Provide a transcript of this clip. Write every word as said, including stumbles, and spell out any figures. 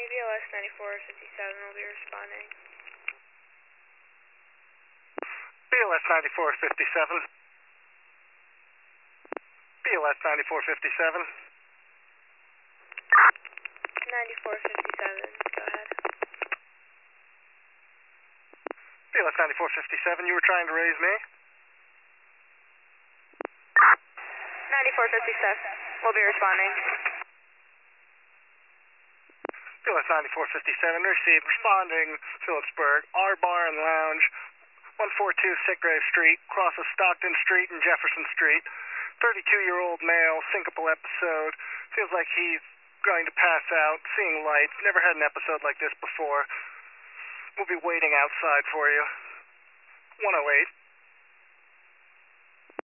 B L S ninety-four fifty-seven will be responding. B L S ninety-four fifty-seven. B L S ninety-four fifty-seven. ninety-four fifty-seven, go ahead. B L S ninety-four fifty-seven, you were trying to raise me? ninety-four fifty-seven, we'll be responding. B L S ninety-four fifty-seven, received, responding, Phillipsburg, R Bar and Lounge, one forty-two Sickgrave Street, crosses Stockton Street and Jefferson Street. thirty-two-year-old male, syncopal episode, feels like he's going to pass out, seeing lights, never had an episode like this before. We'll be waiting outside for you. one oh eight.